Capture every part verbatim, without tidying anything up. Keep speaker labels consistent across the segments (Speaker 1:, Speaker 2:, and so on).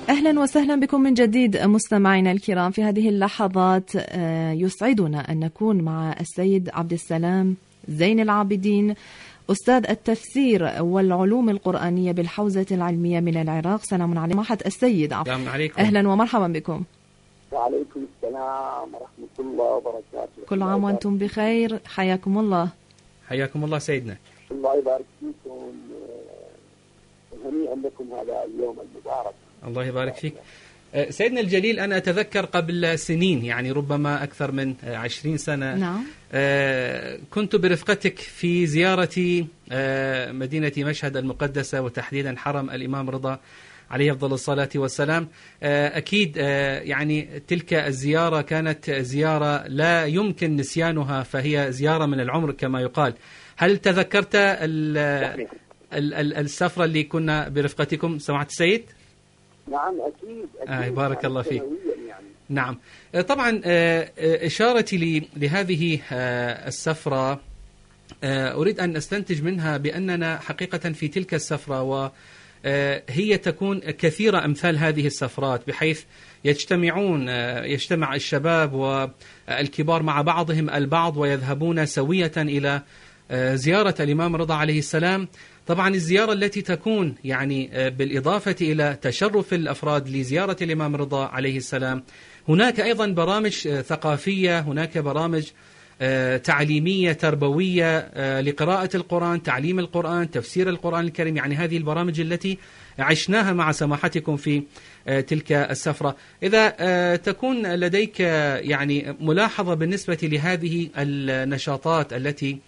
Speaker 1: أهلا وسهلا بكم من جديد مستمعينا الكرام. في هذه اللحظات يسعدنا أن نكون مع السيد عبد السلام زين العابدين، أستاذ التفسير والعلوم القرآنية بالحوزة العلمية من العراق. سلام عليكم سماحة السيد.
Speaker 2: السلام عليكم.
Speaker 1: أهلا ومرحبا بكم.
Speaker 3: وعليكم السلام ورحمة الله وبركاته.
Speaker 1: كل عام وأنتم بخير، حياكم الله.
Speaker 2: حياكم الله سيدنا.
Speaker 3: الله يبارك فيكم، هنيئا لكم هذا اليوم المبارك.
Speaker 2: الله يبارك فيك سيدنا الجليل. أنا أتذكر قبل سنين، يعني ربما أكثر من عشرين سنة،
Speaker 1: نعم.
Speaker 2: كنت برفقتك في زيارة مدينة مشهد المقدسة، وتحديدا حرم الإمام رضا عليه أفضل الصلاة والسلام. أكيد يعني تلك الزيارة كانت زيارة لا يمكن نسيانها، فهي زيارة من العمر كما يقال. هل تذكرت السفرة اللي كنا برفقتكم سماحة السيد؟
Speaker 3: نعم أكيد, أكيد.
Speaker 2: آه بارك الله فيك.
Speaker 3: يعني.
Speaker 2: نعم طبعا إشارتي لهذه السفرة أريد أن أستنتج منها بأننا حقيقة في تلك السفرة، وهي تكون كثيرة أمثال هذه السفرات، بحيث يجتمعون يجتمع الشباب والكبار مع بعضهم البعض ويذهبون سوية إلى زيارة الإمام رضا عليه السلام. طبعا الزيارة التي تكون يعني بالإضافة إلى تشرف الأفراد لزيارة الإمام رضا عليه السلام، هناك أيضا برامج ثقافية، هناك برامج تعليمية تربوية لقراءة القرآن، تعليم القرآن، تفسير القرآن الكريم، يعني هذه البرامج التي عشناها مع سماحتكم في تلك السفرة. إذا تكون لديك يعني ملاحظة بالنسبة لهذه النشاطات التي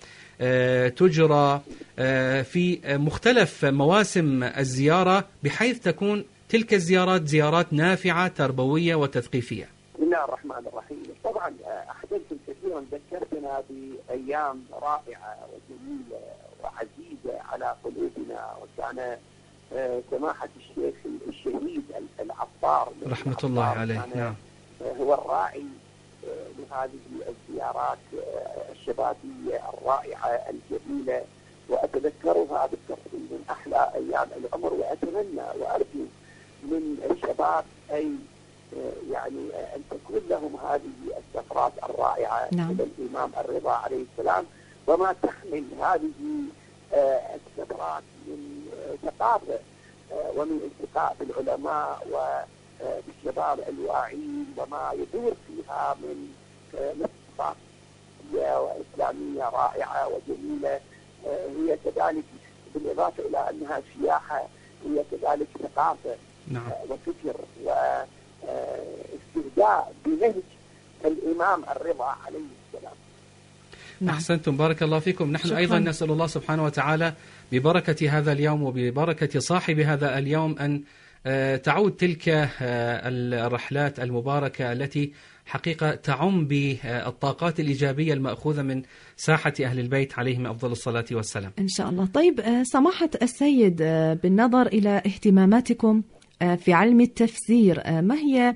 Speaker 2: تجرى في مختلف مواسم الزيارة، بحيث تكون تلك الزيارات زيارات نافعة تربوية وتثقيفية.
Speaker 3: بسم الله الرحمن الرحيم. طبعا أحدثتم كثيرا، ذكرتنا بأيام رائعة وجميلة وعزيزة على قلوبنا، وكان سماحة الشيخ الشهيد العطار
Speaker 2: رحمة الله عليه نعم
Speaker 3: هو الراعي لهذه الزيارات الشبابية الرائعة الجميلة، وأتذكرها بالتفصيل من أحلى أيام العمر. وأتمنى وأرجو من الشباب أي يعني أن تكون لهم هذه السفرات الرائعة
Speaker 1: نعم.
Speaker 3: إلى الإمام الرضا عليه السلام، وما تحمل هذه السفرات من ثقافة ومن التقاء بالعلماء وبالشباب الواعين، وما يدور فيها من ثقافية وإسلامية رائعة وجميلة. هي كذلك بالإضافة إلى أنها سياحة، هي كذلك ثقافة
Speaker 2: نعم.
Speaker 3: وفكر واستهداء بنهج الإمام الرضا عليه السلام.
Speaker 2: نعم. أحسنتم بارك الله فيكم. نحن
Speaker 1: شكرا.
Speaker 2: أيضا نسأل الله سبحانه وتعالى ببركة هذا اليوم وببركة صاحب هذا اليوم أن تعود تلك الرحلات المباركة التي حقيقة تعم بالطاقات الإيجابية المأخوذة من ساحة أهل البيت عليهم أفضل الصلاة والسلام
Speaker 1: إن شاء الله. طيب سماحة السيد، بالنظر إلى اهتماماتكم في علم التفسير، ما هي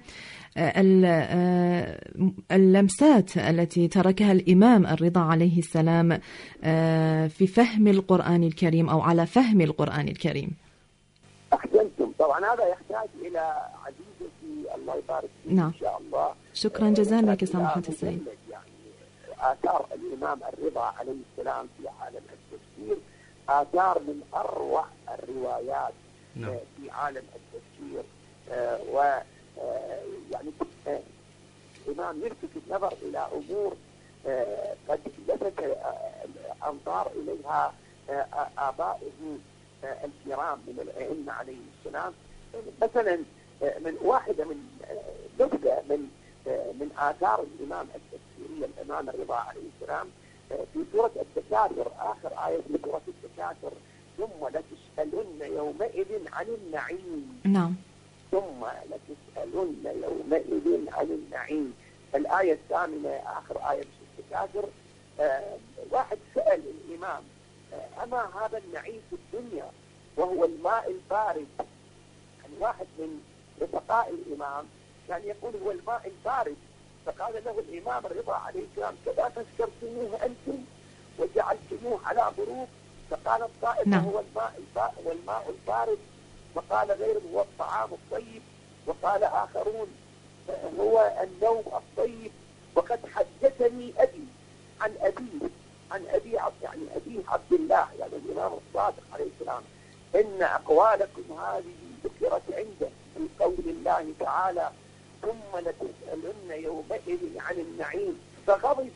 Speaker 1: اللمسات التي تركها الإمام الرضا عليه السلام في فهم القرآن الكريم أو على فهم القرآن الكريم؟
Speaker 3: أحسنتم. طبعا هذا يحتاج إلى عزيزتي الله يبارك فيك.
Speaker 1: نعم.
Speaker 3: إن شاء الله.
Speaker 1: شكرا جزيلا لك سماحة السيد.
Speaker 3: يعني آثار الإمام الرضا عليه السلام في عالم التفسير آثار من أروع الروايات
Speaker 2: نعم.
Speaker 3: في عالم التفسير، و يعني الإمام يلفت النظر إلى أمور قد لفت الأنظار إليها آبائه الكرام من الأئمة عليه السلام. مثلا من واحدة من نبذة من من آثار الإمام التفسيرية الإمام الرضا عليه السلام في سورة التكاثر، آخر آية في سورة التكاثر: ثم لتسألن يومئذ عن النعيم.
Speaker 1: نعم.
Speaker 3: ثم لتسألن يومئذ عن النعيم. الآية الثامنة آخر آية في التكاثر، آه واحد سأل الإمام: أما هذا النعيم في الدنيا وهو الماء البارد؟ يعني واحد من رفقاء الإمام كان يعني يقول هو الماء البارد، فقال له الإمام الرضا عليه السلام: كذا فسرتموه أنتم وجعلتموه على ظروف؟ فقال الطائفة:
Speaker 1: نعم.
Speaker 3: هو الماء والماء البارد. وقال غيره: هو الطعام الطيب. وقال آخرون هو النوم الطيب. وقد حدثني أبي عن أبيه عن أبي عبد يعني أبيه عبد الله يعني الإمام الصادق عليه السلام إن أقوالكم هذه ذكرت عنده في قول الله تعالى ثم لتسألن يومئذ عن النعيم. فغضب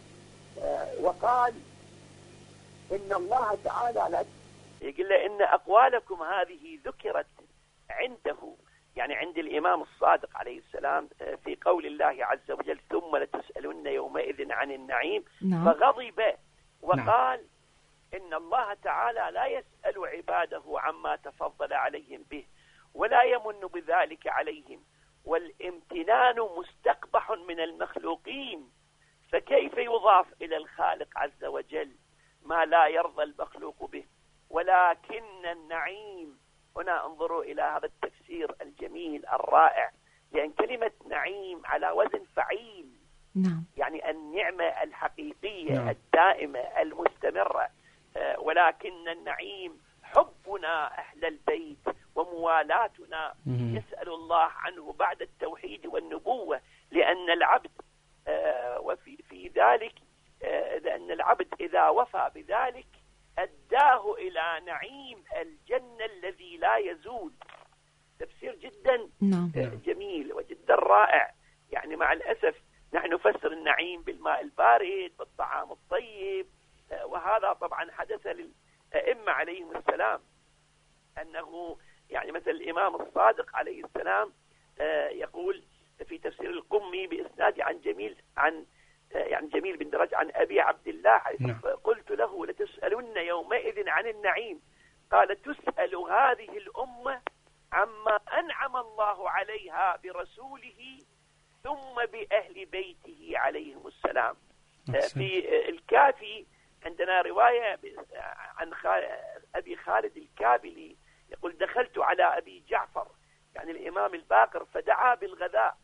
Speaker 3: وقال إن الله تعالى لا
Speaker 4: يقول له إن أقوالكم هذه ذكرت عنده، يعني عند الإمام الصادق عليه السلام في قول الله عز وجل ثم لتسألن يومئذ عن النعيم.
Speaker 1: نعم.
Speaker 4: فغضب وقال إن الله تعالى لا يسأل عباده عما تفضل عليهم به ولا يمن بذلك عليهم، والامتنان مستقبح من المخلوقين، فكيف يضاف إلى الخالق عز وجل ما لا يرضى المخلوق به؟ ولكن النعيم هنا انظروا إلى هذا التفسير الجميل الرائع، لأن كلمة نعيم على وزن فعيل.
Speaker 1: نعم.
Speaker 4: يعني النعمة الحقيقية
Speaker 2: نعم.
Speaker 4: الدائمة المستمرة. آه ولكن النعيم حبنا أهل البيت وموالاتنا يسأل الله عنه بعد التوحيد والنبوة، لأن العبد آه وفي في ذلك آه لأن العبد إذا وفى بذلك أداه إلى نعيم الجنة الذي لا يزول. تفسير جدا
Speaker 1: نعم.
Speaker 4: جميل وجدا رائع. يعني مع الأسف نحن نفسر النعيم بالماء البارد بالطعام الطيب، وهذا طبعا حدث للأئمة عليهم السلام، أنه يعني مثل الإمام الصادق عليه السلام يقول في تفسير القمي بإسناد عن جميل عن يعني جميل بن درج عن أبي عبد الله
Speaker 2: نعم.
Speaker 4: قلت له لتسألن يومئذ عن النعيم، قال تسأل هذه الأمة عما أنعم الله عليها برسوله ثم بأهل بيته عليهم السلام. في الكافي عندنا رواية عن أبي خالد الكابلي يقول دخلت على أبي جعفر يعني الإمام الباقر فدعا بالغذاء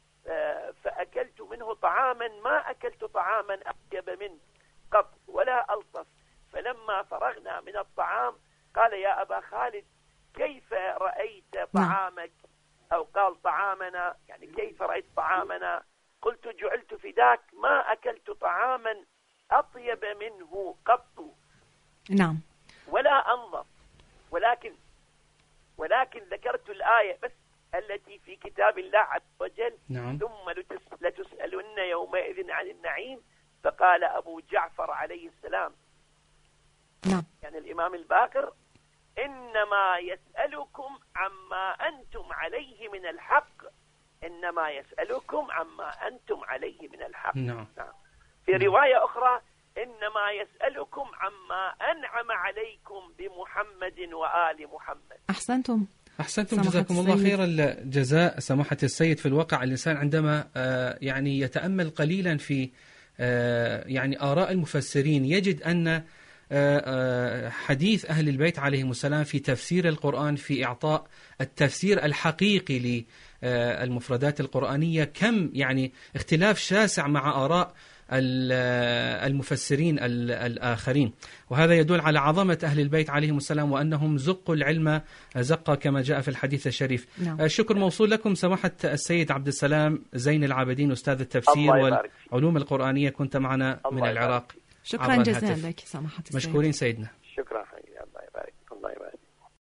Speaker 4: فأكلت منه طعاما ما أكلت طعاما أطيب منه قط ولا ألطف، فلما فرغنا من الطعام قال يا أبا خالد كيف رأيت طعامك أو قال طعامنا يعني كيف رأيت طعامنا؟ قلت جعلت فداك ما أكلت طعاما أطيب منه قط.
Speaker 1: نعم.
Speaker 4: ولا أنظف. ولكن ولكن ذكرت الآية بس التي في كتاب الله عز وجل.
Speaker 2: نعم.
Speaker 4: ثم لتسألن يومئذ عن النعيم. فقال أبو جعفر عليه السلام
Speaker 1: نعم.
Speaker 4: يعني الإمام الباقر إنما يسألكم عما أنتم عليه من الحق. إنما يسألكم عما أنتم عليه من الحق.
Speaker 2: نعم.
Speaker 4: نعم. في رواية أخرى إنما يسألكم عما أنعم عليكم بمحمد وآل محمد.
Speaker 1: أحسنتم.
Speaker 2: أحسنتم جزاكم الله خير الجزاء سماحة السيد. في الواقع الإنسان عندما يعني يتأمل قليلا في يعني آراء المفسرين يجد أن حديث أهل البيت عليهم السلام في تفسير القرآن في إعطاء التفسير الحقيقي للمفردات القرآنية كم يعني اختلاف شاسع مع آراء المفسرين الآخرين، وهذا يدل على عظمة أهل البيت عليهم السلام وأنهم زقوا العلم زقة كما جاء في الحديث الشريف.
Speaker 1: نعم.
Speaker 2: الشكر موصول لكم سماحة السيد عبد السلام زين العابدين أستاذ التفسير والعلوم القرآنية، كنت معنا من العراق.
Speaker 1: شكرا جزيلا لك سماحة السيد.
Speaker 2: مشكورين سيدنا.
Speaker 4: شكرا.